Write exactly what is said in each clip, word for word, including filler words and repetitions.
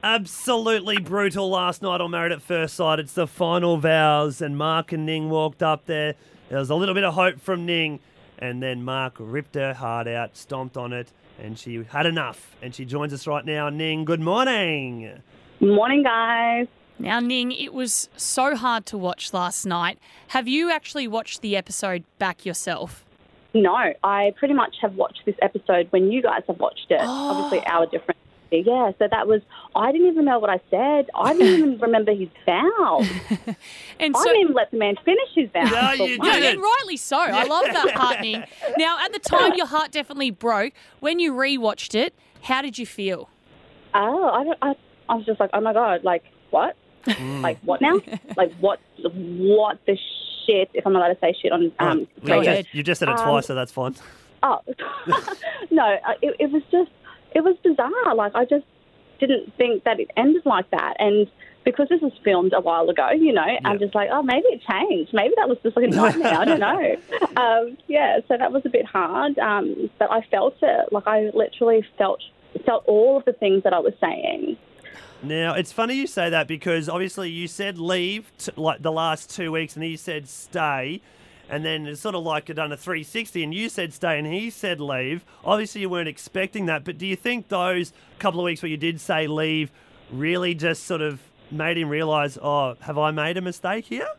Absolutely brutal last night on Married at First Sight. It's the final vows, and Mark and Ning walked up there. There was a little bit of hope from Ning, and then Mark ripped her heart out, stomped on it, and she had enough. And she joins us right now. Ning, good morning. Morning, guys. Now, Ning, it was so hard to watch last night. Have you actually watched the episode back yourself? No, I pretty much have watched this episode when you guys have watched it. Oh. Obviously, our different. Yeah, so that was, I didn't even know what I said. I didn't even remember his vows. and I so, didn't even let the man finish his vows. No, for you once. didn't. and rightly so. I love that part, Ning. Now, at the time, your heart definitely broke. When you rewatched it, how did you feel? Oh, I, don't, I, I was just like, oh my God, like, what? Like, what now? Like, what What the shit, if I'm allowed to say shit on um, Go radio. ahead. You just said it Um, twice, so that's fine. Oh, no, uh, it, it was just, it was bizarre. Like, I just didn't think that it ended like that. And because this was filmed a while ago, you know, Yeah. I'm just like, oh, maybe it changed. Maybe that was just like a nightmare. I don't know. Um, yeah, so that was a bit hard. Um, but I felt it. Like, I literally felt felt all of the things that I was saying. Now, it's funny you say that because obviously you said leave t- like the last two weeks and he said stay. And then it's sort of like done a three sixty and you said stay and he said leave. Obviously you weren't expecting that, but do you think those couple of weeks where you did say leave really just sort of made him realise, oh, have I made a mistake here?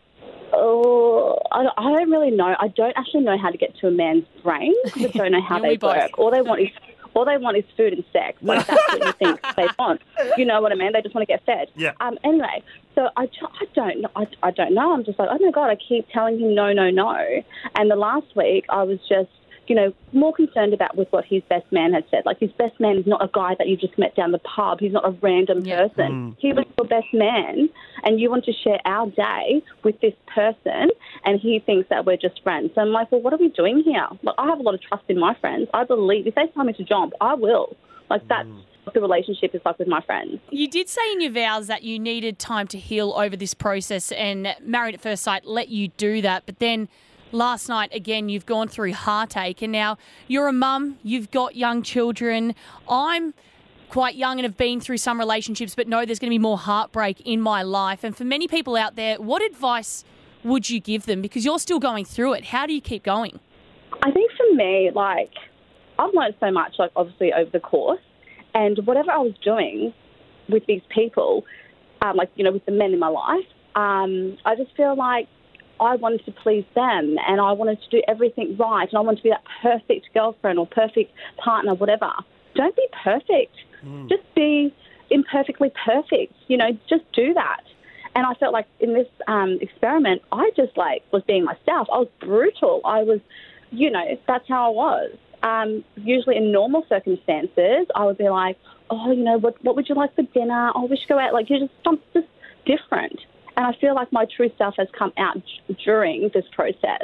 Oh, I, I don't really know. I don't actually know how to get to a man's brain. I don't know how You and they me both. work. All they want is all they want is food and sex. Like, that's what you think they want. You know what I mean? They just want to get fed. Yeah. Um. Anyway, so I, ju- I don't know. I, I don't know. I'm just like, oh my God, I keep telling him no, no, no. And the last week I was just, you know, more concerned about with what his best man had said. Like, his best man is not a guy that you just met down the pub. He's not a random Yeah. person. Mm. He was your best man, and you want to share our day with this person, and he thinks that we're just friends. So I'm like, well, what are we doing here? Like, I have a lot of trust in my friends. I believe if they tell me to jump, I will. Like, that's what the relationship is like with my friends. You did say in your vows that you needed time to heal over this process, and Married at First Sight let you do that. But then last night, again, you've gone through heartache, and now you're a mum, you've got young children. I'm quite young and have been through some relationships, but know there's going to be more heartbreak in my life. And for many people out there, what advice would you give them? Because you're still going through it. How do you keep going? I think for me, like, I've learned so much, like, obviously over the course, and whatever I was doing with these people, um, like, you know, with the men in my life, um, I just feel like I wanted to please them, and I wanted to do everything right, and I wanted to be that perfect girlfriend or perfect partner, whatever. Don't be perfect. Mm. Just be imperfectly perfect. You know, just do that. And I felt like in this um, experiment, I just, like, was being myself. I was brutal. I was, you know, that's how I was. Um, usually in normal circumstances, I would be like, oh, you know, what what would you like for dinner? Oh, we should go out. Like, you're just, I'm just different. And I feel like my true self has come out d- during this process.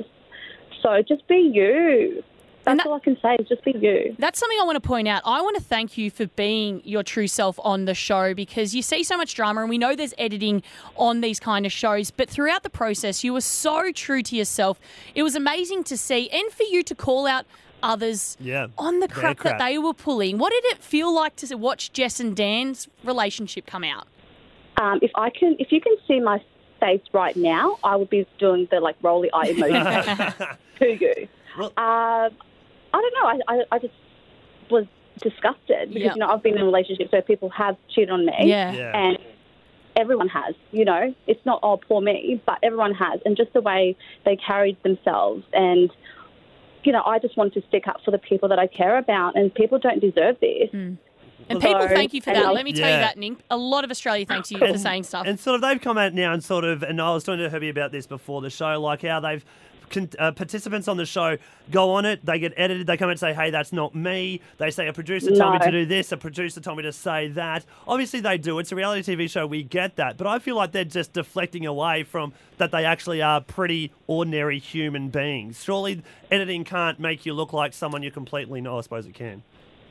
So just be you. That's that- all I can say is just be you. That's something I want to point out. I want to thank you for being your true self on the show, because you see so much drama, and we know there's editing on these kind of shows, but throughout the process, you were so true to yourself. It was amazing to see, and for you to call out others Yeah. on the Their crap, crap. that they were pulling. What did it feel like to watch Jess and Dan's relationship come out? Um, if I can, if you can see my face right now, I would be doing the, like, rolly eye emoji to you. Well- Um, I don't know. I, I, I just was disgusted because, Yeah. you know, I've been in relationships where people have cheated on me. Yeah. Yeah. And everyone has, you know. It's not, oh, poor me, but everyone has. And just the way they carried themselves. And, you know, I just want to stick up for the people that I care about, and people don't deserve this. Mm. And So- people thank you for and that. I'll- Let me tell you Yeah. that, Ning. A lot of Australia thanks you for saying stuff. And sort of they've come out now and sort of, and I was talking to Herbie about this before the show, like how they've, con- uh, participants on the show go on it, they get edited, they come out and say, hey, that's not me. They say, a producer told me No. to do this, a producer told me to say that. Obviously they do. It's a reality T V show. We get that. But I feel like they're just deflecting away from that they actually are pretty ordinary human beings. Surely editing can't make you look like someone you completely know. I suppose it can.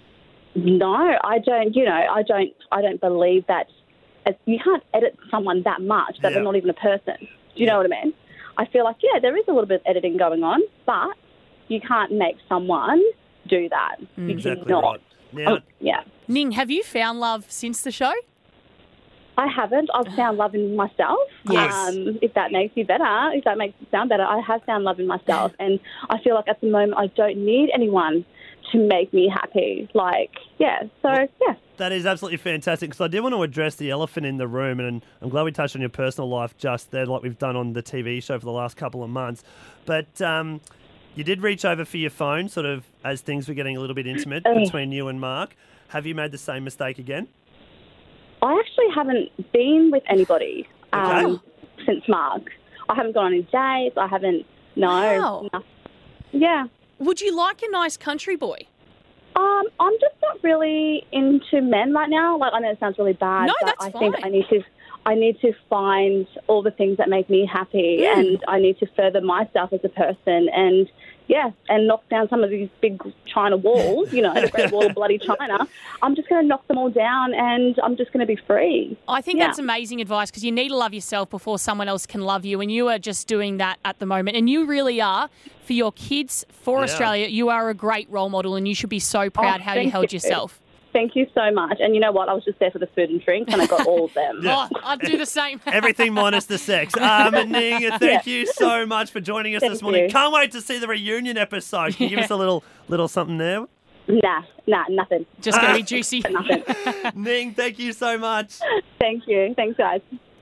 No, I don't. You know, I don't. I don't believe that. As, you can't edit someone that much that Yeah. they're not even a person. Do you know what I mean? I feel like, yeah, there is a little bit of editing going on, but you can't make someone do that. You Exactly cannot. right. Now, Oh, yeah. Ning, have you found love since the show? I haven't. I've found love in myself. Yes. Um, if that makes you better, if that makes it sound better, I have found love in myself. And I feel like at the moment I don't need anyone to make me happy. Like, yeah. So, yeah. That is absolutely fantastic, because I did want to address the elephant in the room, and I'm glad we touched on your personal life just there, like we've done on the T V show for the last couple of months. But um, you did reach over for your phone, sort of as things were getting a little bit intimate Oh. between you and Mark. Have you made the same mistake again? I actually haven't been with anybody um, Okay. since Mark. I haven't gone on any dates. I haven't, no. Wow. no. Yeah. Would you like a nice country boy? Um, I'm just not really into men right now. Like, I know it sounds really bad, No, but that's I think fine. I need to, I need to find all the things that make me happy, Mm. and I need to further myself as a person, and yeah, and knock down some of these big China walls. You know, the Great Wall of Bloody China. I'm just going to knock them all down, and I'm just going to be free. I think Yeah. that's amazing advice, because you need to love yourself before someone else can love you, and you are just doing that at the moment. And you really are, for your kids, for Yeah. Australia, you are a great role model, and you should be so proud Oh, how you thank held you. yourself. Thank you so much. And you know what? I was just there for the food and drink, and I got all of them. Yeah. Oh, I'd do the same. Everything minus the sex. Um, Ning, thank you so much for joining us Thank this morning. you. Can't wait to see the reunion episode. Can you give us a little little something there? Nah, nah, nothing. Just going to be juicy. Nothing. Ning, thank you so much. Thank you. Thanks, guys.